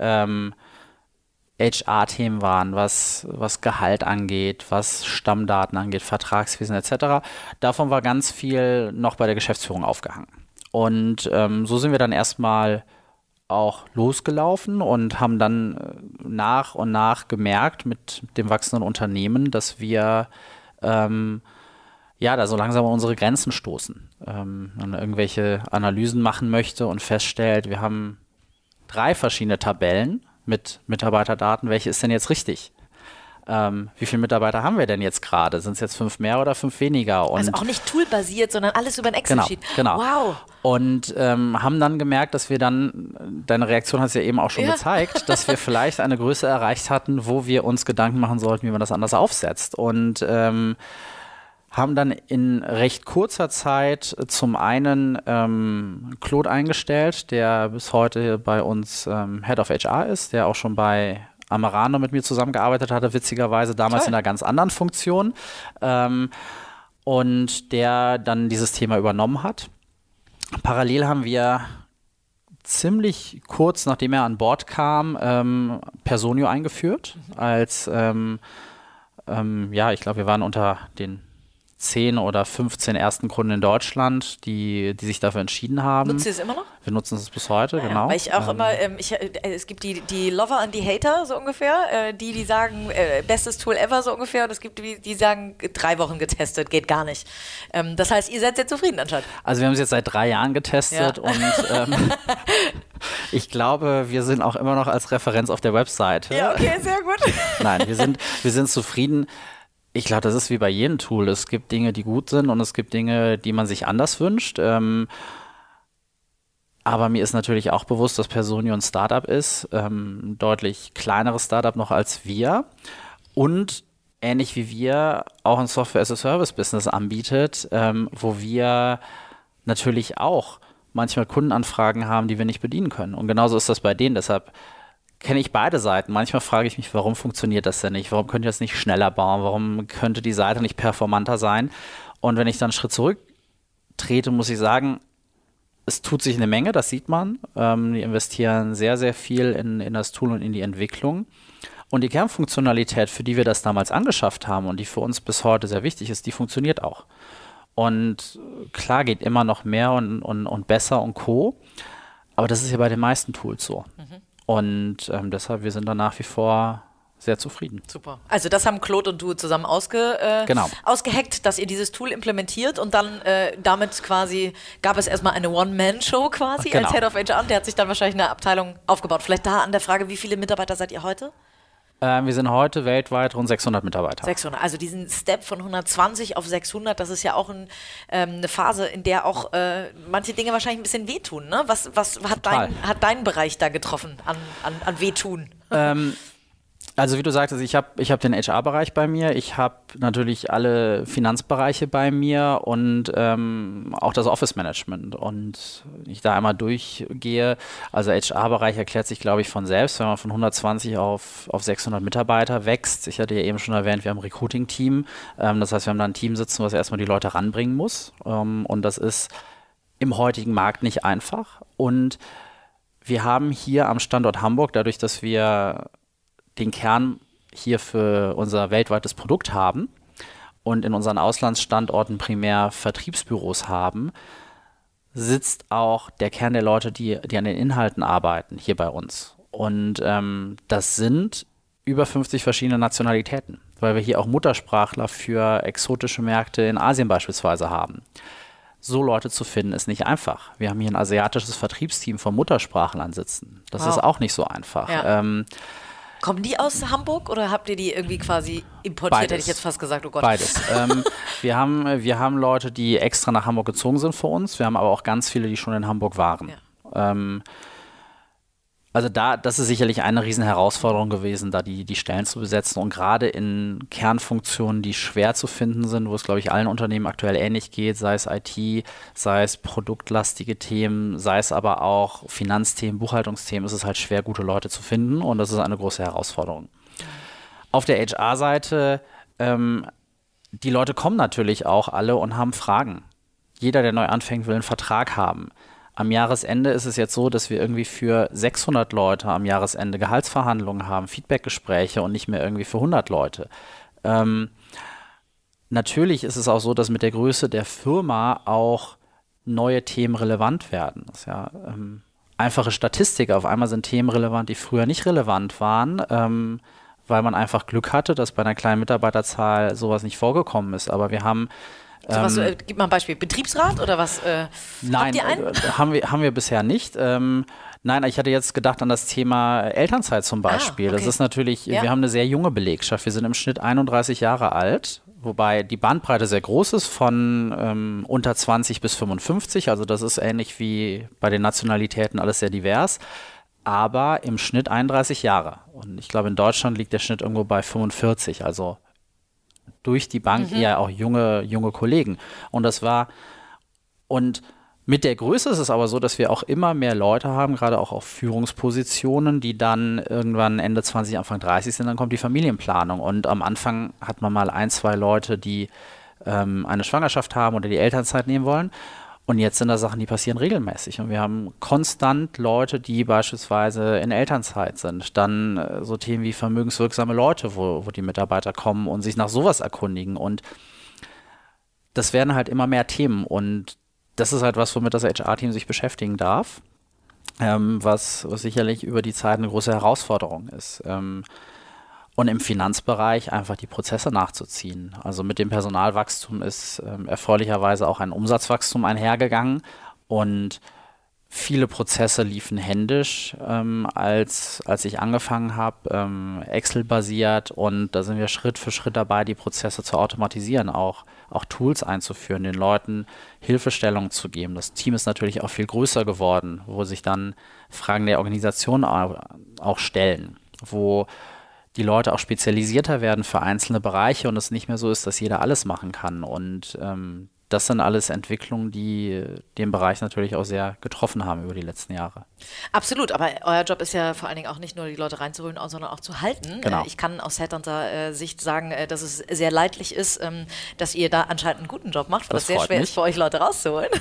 HR-Themen waren, was Gehalt angeht, was Stammdaten angeht, Vertragswesen etc., davon war ganz viel noch bei der Geschäftsführung aufgehangen. Und so sind wir dann erstmal auch losgelaufen und haben dann nach und nach gemerkt mit dem wachsenden Unternehmen, dass wir da so langsam an unsere Grenzen stoßen. Man irgendwelche Analysen machen möchte und feststellt, wir haben 3 verschiedene Tabellen mit Mitarbeiterdaten. Welche ist denn jetzt richtig? Wie viele Mitarbeiter haben wir denn jetzt gerade? Sind es jetzt 5 mehr oder 5 weniger? Und also auch nicht toolbasiert, sondern alles über ein Excel-Sheet. Genau. Wow. Und haben dann gemerkt, dass wir dann, deine Reaktion hat es ja eben auch schon gezeigt, dass wir vielleicht eine Größe erreicht hatten, wo wir uns Gedanken machen sollten, wie man das anders aufsetzt. Und haben dann in recht kurzer Zeit zum einen Claude eingestellt, der bis heute bei uns Head of HR ist, der auch schon bei Amerano mit mir zusammengearbeitet hatte, witzigerweise damals in einer ganz anderen Funktion und der dann dieses Thema übernommen hat. Parallel haben wir ziemlich kurz, nachdem er an Bord kam, Personio eingeführt als, ich glaube, wir waren unter den 10 oder 15 ersten Kunden in Deutschland, die sich dafür entschieden haben. Nutzt ihr es immer noch? Wir nutzen es bis heute, genau. Weil ich auch immer, es gibt die Lover und die Hater so ungefähr, die sagen, bestes Tool ever so ungefähr, und es gibt die sagen, 3 Wochen getestet, geht gar nicht. Das heißt, ihr seid sehr zufrieden anscheinend. Also wir haben es jetzt seit 3 Jahren getestet und ich glaube, wir sind auch immer noch als Referenz auf der Webseite. Ja, okay, sehr gut. Nein, wir sind zufrieden. Ich glaube, das ist wie bei jedem Tool. Es gibt Dinge, die gut sind und es gibt Dinge, die man sich anders wünscht. Aber mir ist natürlich auch bewusst, dass Personio ein Startup ist, ein deutlich kleineres Startup noch als wir und ähnlich wie wir auch ein Software-as-a-Service-Business anbietet, wo wir natürlich auch manchmal Kundenanfragen haben, die wir nicht bedienen können. Und genauso ist das bei denen. Deshalb kenne ich beide Seiten. Manchmal frage ich mich, warum funktioniert das denn nicht? Warum könnt ihr das nicht schneller bauen? Warum könnte die Seite nicht performanter sein? Und wenn ich dann einen Schritt zurücktrete, muss ich sagen, es tut sich eine Menge, das sieht man. Die investieren sehr, sehr viel in das Tool und in die Entwicklung. Und die Kernfunktionalität, für die wir das damals angeschafft haben und die für uns bis heute sehr wichtig ist, die funktioniert auch. Und klar geht immer noch mehr und besser und Co. Aber das ist ja bei den meisten Tools so. Und deshalb, wir sind da nach wie vor sehr zufrieden. Super. Also das haben Claude und du zusammen ausgeheckt, dass ihr dieses Tool implementiert und dann damit quasi gab es erstmal eine One-Man-Show quasi als Head of HR und der hat sich dann wahrscheinlich eine Abteilung aufgebaut. Vielleicht da an der Frage, wie viele Mitarbeiter seid ihr heute? Wir sind heute weltweit rund 600 Mitarbeiter. 600, also diesen Step von 120 auf 600, das ist ja auch eine Phase, in der auch manche Dinge wahrscheinlich ein bisschen wehtun. Ne? Was hat dein Bereich da getroffen an Wehtun? Also wie du sagtest, ich hab den HR-Bereich bei mir, ich habe natürlich alle Finanzbereiche bei mir und auch das Office-Management. Und ich da einmal durchgehe, also HR-Bereich erklärt sich, glaube ich, von selbst, wenn man von 120 auf 600 Mitarbeiter wächst. Ich hatte ja eben schon erwähnt, wir haben ein Recruiting-Team. Das heißt, wir haben da ein Team sitzen, was erstmal die Leute ranbringen muss. Und das ist im heutigen Markt nicht einfach. Und wir haben hier am Standort Hamburg, dadurch, dass wir den Kern hier für unser weltweites Produkt haben und in unseren Auslandsstandorten primär Vertriebsbüros haben, sitzt auch der Kern der Leute, die an den Inhalten arbeiten, hier bei uns. Und das sind über 50 verschiedene Nationalitäten, weil wir hier auch Muttersprachler für exotische Märkte in Asien beispielsweise haben. So Leute zu finden, ist nicht einfach. Wir haben hier ein asiatisches Vertriebsteam von Muttersprachlern sitzen. Das ist auch nicht so einfach. Ja. Kommen die aus Hamburg oder habt ihr die irgendwie quasi importiert, Beides. hätte ich jetzt fast gesagt, oh Gott. Beides. Wir haben Leute, die extra nach Hamburg gezogen sind für uns. Wir haben aber auch ganz viele, die schon in Hamburg waren. Ja. Also das ist sicherlich eine riesen Herausforderung gewesen, da die Stellen zu besetzen und gerade in Kernfunktionen, die schwer zu finden sind, wo es, glaube ich, allen Unternehmen aktuell ähnlich geht, sei es IT, sei es produktlastige Themen, sei es aber auch Finanzthemen, Buchhaltungsthemen, ist es halt schwer, gute Leute zu finden und das ist eine große Herausforderung. Auf der HR-Seite, die Leute kommen natürlich auch alle und haben Fragen. Jeder, der neu anfängt, will einen Vertrag haben. Am Jahresende ist es jetzt so, dass wir irgendwie für 600 Leute am Jahresende Gehaltsverhandlungen haben, Feedbackgespräche und nicht mehr irgendwie für 100 Leute. Natürlich ist es auch so, dass mit der Größe der Firma auch neue Themen relevant werden. Das ist ja einfache Statistik. Auf einmal sind Themen relevant, die früher nicht relevant waren, weil man einfach Glück hatte, dass bei einer kleinen Mitarbeiterzahl sowas nicht vorgekommen ist. Aber wir haben gib mal ein Beispiel. Betriebsrat oder was? Nein, habt ihr einen? haben wir bisher nicht. Nein, ich hatte jetzt gedacht an das Thema Elternzeit zum Beispiel. Okay. Das ist natürlich, Ja. wir haben eine sehr junge Belegschaft. Wir sind im Schnitt 31 Jahre alt, wobei die Bandbreite sehr groß ist von unter 20 bis 55. Also das ist ähnlich wie bei den Nationalitäten alles sehr divers. Aber im Schnitt 31 Jahre. Und ich glaube, in Deutschland liegt der Schnitt irgendwo bei 45. Also durch die Bank eher auch junge Kollegen. Und mit der Größe ist es aber so, dass wir auch immer mehr Leute haben, gerade auch auf Führungspositionen, die dann irgendwann Ende 20, Anfang 30 sind, dann kommt die Familienplanung. Und am Anfang hat man mal 1, 2 Leute, die eine Schwangerschaft haben oder die Elternzeit nehmen wollen. Und jetzt sind da Sachen, die passieren regelmäßig. Und wir haben konstant Leute, die beispielsweise in Elternzeit sind. Dann so Themen wie vermögenswirksame Leute, wo die Mitarbeiter kommen und sich nach sowas erkundigen. Und das werden halt immer mehr Themen. Und das ist halt was, womit das HR-Team sich beschäftigen darf. Was sicherlich über die Zeit eine große Herausforderung ist. Und im Finanzbereich einfach die Prozesse nachzuziehen. Also mit dem Personalwachstum ist erfreulicherweise auch ein Umsatzwachstum einhergegangen und viele Prozesse liefen händisch, als ich angefangen habe, Excel-basiert und da sind wir Schritt für Schritt dabei, die Prozesse zu automatisieren, auch Tools einzuführen, den Leuten Hilfestellung zu geben. Das Team ist natürlich auch viel größer geworden, wo sich dann Fragen der Organisation auch stellen, wo die Leute auch spezialisierter werden für einzelne Bereiche und es nicht mehr so ist, dass jeder alles machen kann. Und das sind alles Entwicklungen, die den Bereich natürlich auch sehr getroffen haben über die letzten Jahre. Absolut, aber euer Job ist ja vor allen Dingen auch nicht nur die Leute reinzuholen, sondern auch zu halten. Genau. Ich kann aus Headhunter-Sicht sagen, dass es sehr leidlich ist, dass ihr da anscheinend einen guten Job macht, weil es sehr schwer ist, für euch Leute rauszuholen.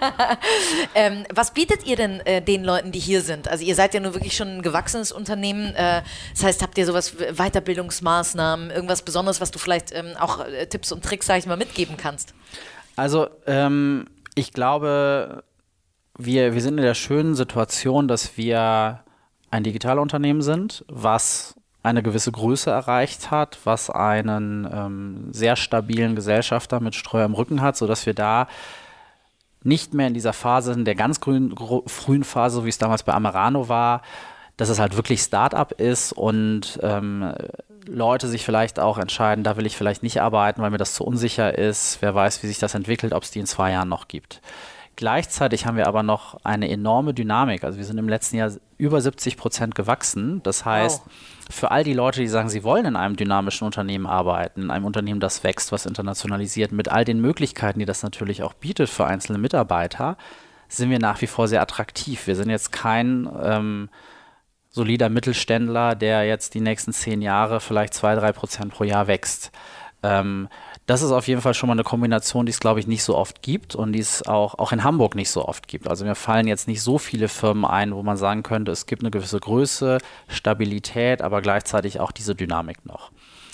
Was bietet ihr denn den Leuten, die hier sind? Also ihr seid ja nur wirklich schon ein gewachsenes Unternehmen. Das heißt, habt ihr sowas, Weiterbildungsmaßnahmen, irgendwas Besonderes, was du vielleicht auch Tipps und Tricks, sag ich mal, mitgeben kannst? Also ich glaube, wir sind in der schönen Situation, dass wir ein Digitalunternehmen sind, was eine gewisse Größe erreicht hat, was einen sehr stabilen Gesellschafter mit Streu am Rücken hat, sodass wir da nicht mehr in dieser Phase, in der ganz frühen Phase, so wie es damals bei Amerano war, dass es halt wirklich Start-up ist und Leute sich vielleicht auch entscheiden, da will ich vielleicht nicht arbeiten, weil mir das zu unsicher ist. Wer weiß, wie sich das entwickelt, ob es die in 2 Jahren noch gibt. Gleichzeitig haben wir aber noch eine enorme Dynamik. Also wir sind im letzten Jahr über 70% gewachsen. Das heißt, für all die Leute, die sagen, sie wollen in einem dynamischen Unternehmen arbeiten, in einem Unternehmen, das wächst, was internationalisiert, mit all den Möglichkeiten, die das natürlich auch bietet für einzelne Mitarbeiter, sind wir nach wie vor sehr attraktiv. Wir sind jetzt kein solider Mittelständler, der jetzt die nächsten 10 Jahre vielleicht 2-3% pro Jahr wächst. Das ist auf jeden Fall schon mal eine Kombination, die es, glaube ich, nicht so oft gibt und die es auch in Hamburg nicht so oft gibt. Also mir fallen jetzt nicht so viele Firmen ein, wo man sagen könnte, es gibt eine gewisse Größe, Stabilität, aber gleichzeitig auch diese Dynamik noch.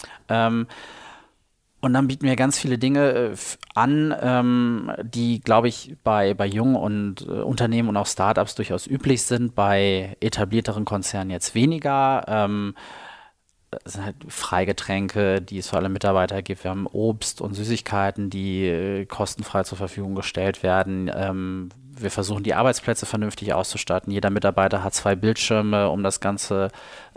Und dann bieten wir ganz viele Dinge an, die, glaube ich, bei jungen und Unternehmen und auch Startups durchaus üblich sind, bei etablierteren Konzernen jetzt weniger. Das sind halt Freigetränke, die es für alle Mitarbeiter gibt. Wir haben Obst und Süßigkeiten, die kostenfrei zur Verfügung gestellt werden. Wir versuchen, die Arbeitsplätze vernünftig auszustatten. Jeder Mitarbeiter hat 2 Bildschirme, um das Ganze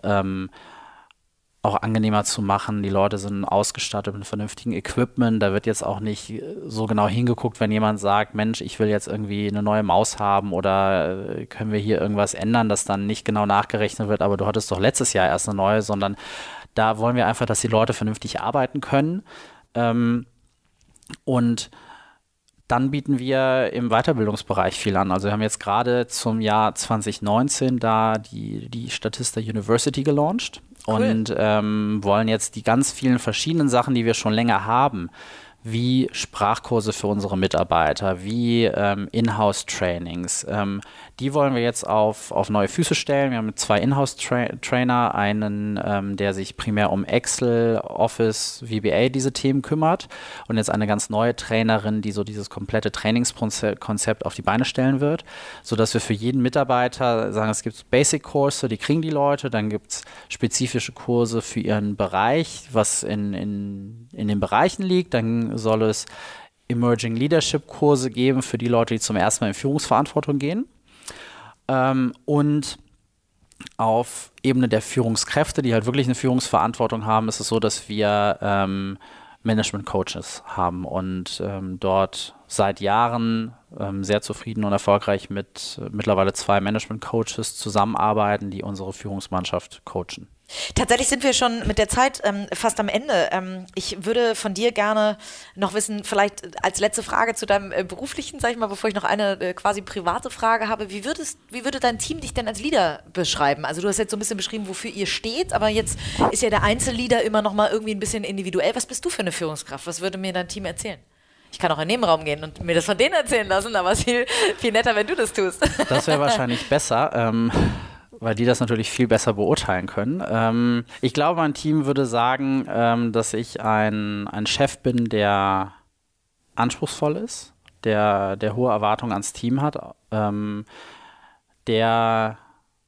auch angenehmer zu machen. Die Leute sind ausgestattet mit vernünftigem Equipment. Da wird jetzt auch nicht so genau hingeguckt, wenn jemand sagt, Mensch, ich will jetzt irgendwie eine neue Maus haben oder können wir hier irgendwas ändern, dass dann nicht genau nachgerechnet wird, aber du hattest doch letztes Jahr erst eine neue, sondern da wollen wir einfach, dass die Leute vernünftig arbeiten können. Und dann bieten wir im Weiterbildungsbereich viel an. Also wir haben jetzt gerade zum Jahr 2019 da die Statista University gelauncht. Cool. Und wollen jetzt die ganz vielen verschiedenen Sachen, die wir schon länger haben, wie Sprachkurse für unsere Mitarbeiter, wie Inhouse-Trainings, die wollen wir jetzt auf neue Füße stellen. Wir haben 2 Inhouse-Trainer, einen, der sich primär um Excel, Office, VBA, diese Themen kümmert und jetzt eine ganz neue Trainerin, die so dieses komplette Trainingskonzept auf die Beine stellen wird, sodass wir für jeden Mitarbeiter sagen, es gibt Basic-Kurse, die kriegen die Leute, dann gibt es spezifische Kurse für ihren Bereich, was in den Bereichen liegt, dann soll es Emerging Leadership Kurse geben für die Leute, die zum ersten Mal in Führungsverantwortung gehen. Und auf Ebene der Führungskräfte, die halt wirklich eine Führungsverantwortung haben, ist es so, dass wir Management Coaches haben und dort seit Jahren sehr zufrieden und erfolgreich mit mittlerweile 2 Management Coaches zusammenarbeiten, die unsere Führungsmannschaft coachen. Tatsächlich sind wir schon mit der Zeit fast am Ende. Ich würde von dir gerne noch wissen, vielleicht als letzte Frage zu deinem beruflichen, sag ich mal, bevor ich noch eine quasi private Frage habe. Wie würde dein Team dich denn als Leader beschreiben? Also du hast jetzt so ein bisschen beschrieben, wofür ihr steht, aber jetzt ist ja der Einzelleader immer noch mal irgendwie ein bisschen individuell. Was bist du für eine Führungskraft? Was würde mir dein Team erzählen? Ich kann auch in den Nebenraum gehen und mir das von denen erzählen lassen, aber es ist viel, viel netter, wenn du das tust. Das wäre wahrscheinlich besser. Weil die das natürlich viel besser beurteilen können. Ich glaube, mein Team würde sagen, dass ich ein Chef bin, der anspruchsvoll ist, der hohe Erwartungen ans Team hat, der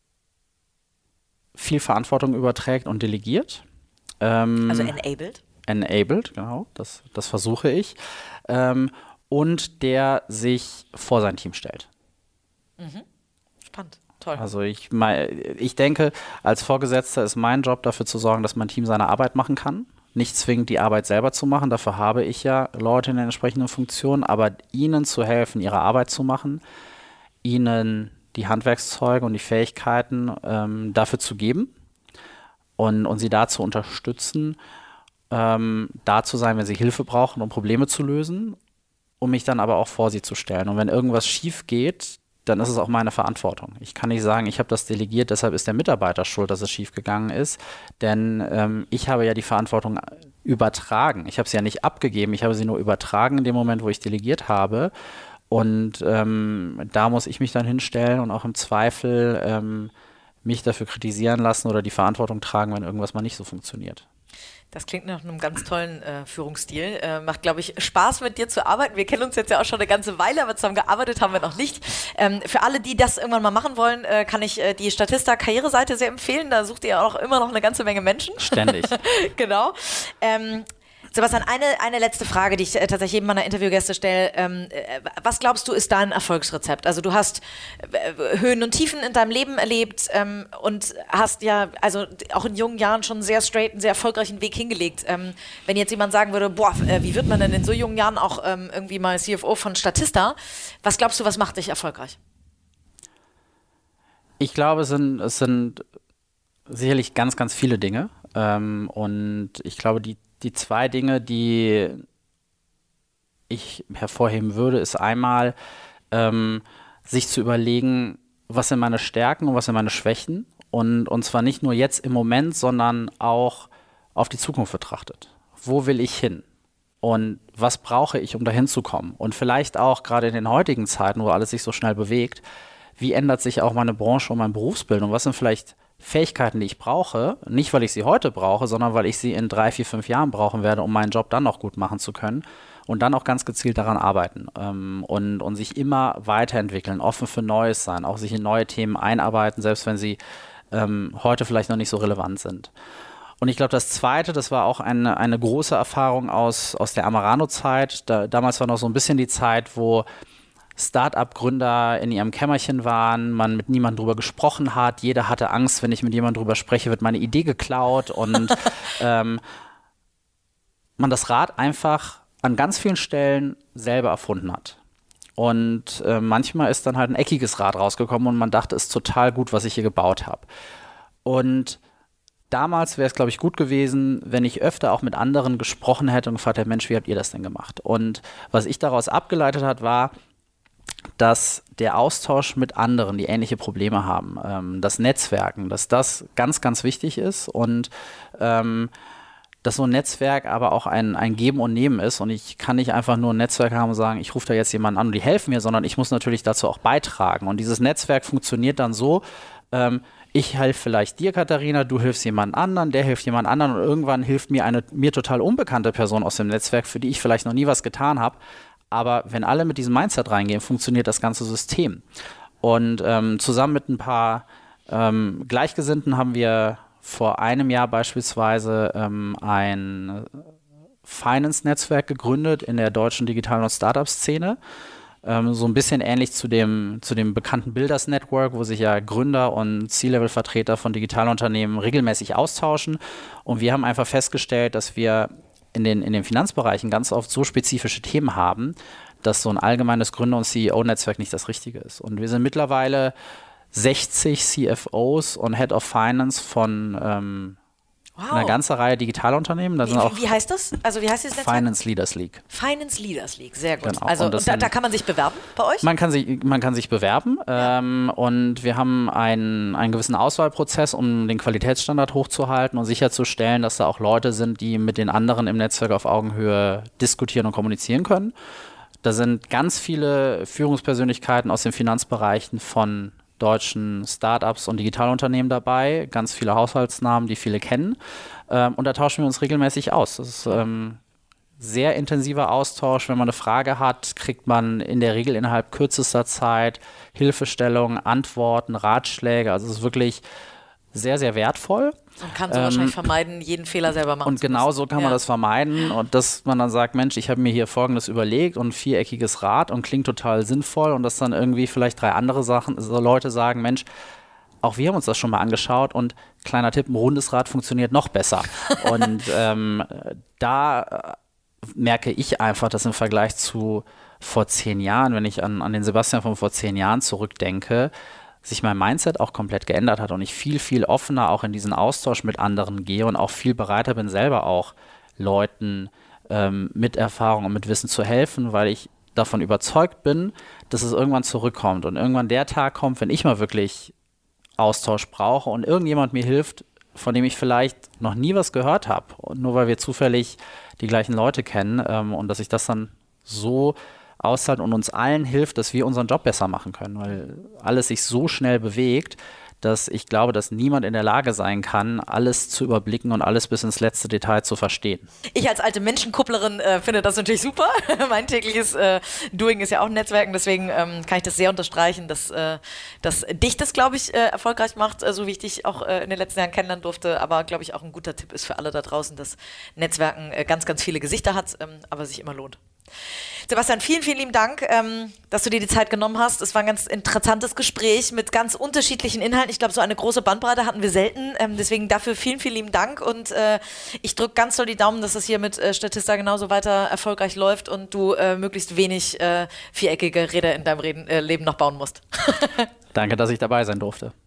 viel Verantwortung überträgt und delegiert. Also enabled? Enabled, genau, das versuche ich. Und der sich vor sein Team stellt. Mhm. Spannend. Toll. Also ich denke, als Vorgesetzter ist mein Job dafür zu sorgen, dass mein Team seine Arbeit machen kann. Nicht zwingend die Arbeit selber zu machen, dafür habe ich ja Leute in den entsprechenden Funktionen, aber ihnen zu helfen, ihre Arbeit zu machen, ihnen die Handwerkszeuge und die Fähigkeiten dafür zu geben und sie da zu unterstützen, da zu sein, wenn sie Hilfe brauchen, um Probleme zu lösen, um mich dann aber auch vor sie zu stellen. Und wenn irgendwas schief geht, dann ist es auch meine Verantwortung. Ich kann nicht sagen, ich habe das delegiert, deshalb ist der Mitarbeiter schuld, dass es schiefgegangen ist, denn ich habe ja die Verantwortung übertragen. Ich habe sie ja nicht abgegeben, ich habe sie nur übertragen in dem Moment, wo ich delegiert habe und da muss ich mich dann hinstellen und auch im Zweifel mich dafür kritisieren lassen oder die Verantwortung tragen, wenn irgendwas mal nicht so funktioniert. Das klingt nach einem ganz tollen Führungsstil. Macht, glaube ich, Spaß, mit dir zu arbeiten. Wir kennen uns jetzt ja auch schon eine ganze Weile, aber zusammen gearbeitet haben wir noch nicht. Für alle, die das irgendwann mal machen wollen, kann ich die Statista-Karriereseite sehr empfehlen. Da sucht ihr auch immer noch eine ganze Menge Menschen. Ständig. Genau. Sebastian, eine letzte Frage, die ich tatsächlich jedem meiner Interviewgäste stelle. Was glaubst du, ist dein Erfolgsrezept? Also du hast Höhen und Tiefen in deinem Leben erlebt und hast ja also auch in jungen Jahren schon sehr straight, einen sehr erfolgreichen Weg hingelegt. Wenn jetzt jemand sagen würde, boah, wie wird man denn in so jungen Jahren auch irgendwie mal CFO von Statista? Was glaubst du, was macht dich erfolgreich? Ich glaube, es sind sicherlich ganz, ganz viele Dinge. Und ich glaube, die zwei Dinge, die ich hervorheben würde, ist einmal, sich zu überlegen, was sind meine Stärken und was sind meine Schwächen. Und zwar nicht nur jetzt im Moment, sondern auch auf die Zukunft betrachtet. Wo will ich hin? Und was brauche ich, um dahin zu kommen? Und vielleicht auch gerade in den heutigen Zeiten, wo alles sich so schnell bewegt, wie ändert sich auch meine Branche und mein Berufsbild? Und was sind vielleicht Fähigkeiten, die ich brauche, nicht weil ich sie heute brauche, sondern weil ich sie in 3, 4, 5 Jahren brauchen werde, um meinen Job dann noch gut machen zu können und dann auch ganz gezielt daran arbeiten und sich immer weiterentwickeln, offen für Neues sein, auch sich in neue Themen einarbeiten, selbst wenn sie heute vielleicht noch nicht so relevant sind. Und ich glaube, das Zweite, das war auch eine große Erfahrung aus der Amerano-Zeit. Damals war noch so ein bisschen die Zeit, wo Start-up-Gründer in ihrem Kämmerchen waren, man mit niemandem drüber gesprochen hat, jeder hatte Angst, wenn ich mit jemandem drüber spreche, wird meine Idee geklaut und man das Rad einfach an ganz vielen Stellen selber erfunden hat. Und manchmal ist dann halt ein eckiges Rad rausgekommen und man dachte, es ist total gut, was ich hier gebaut habe. Und damals wäre es, glaube ich, gut gewesen, wenn ich öfter auch mit anderen gesprochen hätte und gefragt hätte, Mensch, wie habt ihr das denn gemacht? Und was ich daraus abgeleitet hat, war, dass der Austausch mit anderen, die ähnliche Probleme haben, das Netzwerken, dass das ganz, ganz wichtig ist und dass so ein Netzwerk aber auch ein Geben und Nehmen ist und ich kann nicht einfach nur ein Netzwerk haben und sagen, ich rufe da jetzt jemanden an und die helfen mir, sondern ich muss natürlich dazu auch beitragen und dieses Netzwerk funktioniert dann so, ich helfe vielleicht dir, Katharina, du hilfst jemand anderen, der hilft jemand anderen und irgendwann hilft mir eine mir total unbekannte Person aus dem Netzwerk, für die ich vielleicht noch nie was getan habe. Aber wenn alle mit diesem Mindset reingehen, funktioniert das ganze System. Und zusammen mit ein paar Gleichgesinnten haben wir vor einem Jahr beispielsweise ein Finance-Netzwerk gegründet in der deutschen digitalen und Startup-Szene. So ein bisschen ähnlich zu dem bekannten Builders Network, wo sich ja Gründer und C-Level-Vertreter von Digitalunternehmen regelmäßig austauschen. Und wir haben einfach festgestellt, dass wir in den Finanzbereichen ganz oft so spezifische Themen haben, dass so ein allgemeines Gründer- und CEO-Netzwerk nicht das Richtige ist. Und wir sind mittlerweile 60 CFOs und Head of Finance von eine ganze Reihe Digitalunternehmen. Da wie heißt das? Also wie heißt das Netzwerk? Finance Leaders League. Finance Leaders League, sehr gut. Genau. Also und da kann man sich bewerben bei euch? Man kann sich bewerben und wir haben einen gewissen Auswahlprozess, um den Qualitätsstandard hochzuhalten und sicherzustellen, dass da auch Leute sind, die mit den anderen im Netzwerk auf Augenhöhe diskutieren und kommunizieren können. Da sind ganz viele Führungspersönlichkeiten aus den Finanzbereichen von deutschen Startups und Digitalunternehmen dabei, ganz viele Haushaltsnamen, die viele kennen. Und da tauschen wir uns regelmäßig aus. Das ist sehr intensiver Austausch. Wenn man eine Frage hat, kriegt man in der Regel innerhalb kürzester Zeit Hilfestellungen, Antworten, Ratschläge. Also es ist wirklich sehr, sehr wertvoll. Und kann so wahrscheinlich vermeiden, jeden Fehler selber machen und genau so kann man das vermeiden. Und dass man dann sagt, Mensch, ich habe mir hier Folgendes überlegt und ein viereckiges Rad und klingt total sinnvoll. Und dass dann irgendwie vielleicht 3 andere Leute sagen, Mensch, auch wir haben uns das schon mal angeschaut und kleiner Tipp, ein rundes Rad funktioniert noch besser. Und da merke ich einfach, dass im Vergleich zu vor 10 Jahren, wenn ich an den Sebastian von vor 10 Jahren zurückdenke, sich mein Mindset auch komplett geändert hat und ich viel, viel offener auch in diesen Austausch mit anderen gehe und auch viel bereiter bin, selber auch Leuten mit Erfahrung und mit Wissen zu helfen, weil ich davon überzeugt bin, dass es irgendwann zurückkommt und irgendwann der Tag kommt, wenn ich mal wirklich Austausch brauche und irgendjemand mir hilft, von dem ich vielleicht noch nie was gehört habe, nur weil wir zufällig die gleichen Leute kennen und dass ich das dann so auszahlt und uns allen hilft, dass wir unseren Job besser machen können, weil alles sich so schnell bewegt, dass ich glaube, dass niemand in der Lage sein kann, alles zu überblicken und alles bis ins letzte Detail zu verstehen. Ich als alte Menschenkupplerin finde das natürlich super. Mein tägliches Doing ist ja auch Netzwerken, deswegen kann ich das sehr unterstreichen, dass dich das, glaube ich, erfolgreich macht, so wie ich dich auch in den letzten Jahren kennenlernen durfte, aber, glaube ich, auch ein guter Tipp ist für alle da draußen, dass Netzwerken ganz, ganz viele Gesichter hat, aber sich immer lohnt. Sebastian, vielen, vielen lieben Dank, dass du dir die Zeit genommen hast. Es war ein ganz interessantes Gespräch mit ganz unterschiedlichen Inhalten. Ich glaube, so eine große Bandbreite hatten wir selten. Deswegen dafür vielen, vielen lieben Dank. Und ich drücke ganz doll die Daumen, dass es hier mit Statista genauso weiter erfolgreich läuft und du möglichst wenig viereckige Räder in deinem Leben noch bauen musst. Danke, dass ich dabei sein durfte.